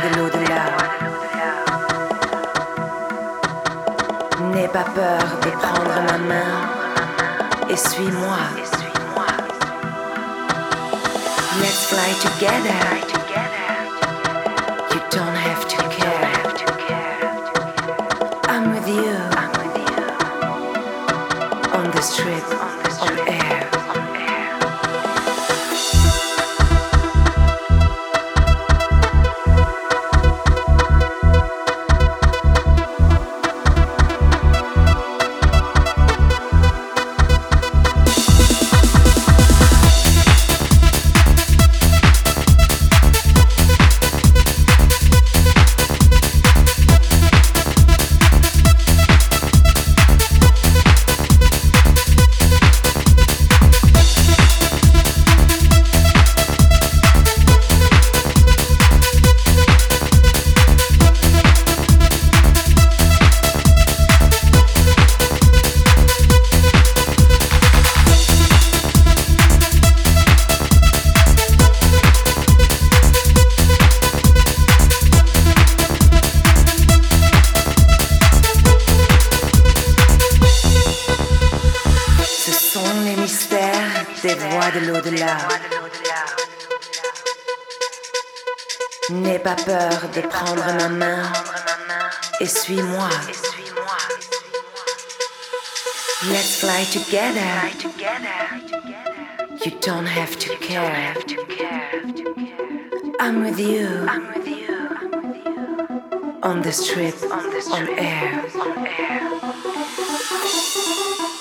de l'au-delà. N'aie pas peur de prendre ma main et suis-moi. Let's fly together. You don't have to care. I'm with you on this trip on air. Des voix de l'au-delà. N'aie pas peur de prendre ma main et suis-moi. Let's fly together. You don't have to care. I'm with you on this trip on air.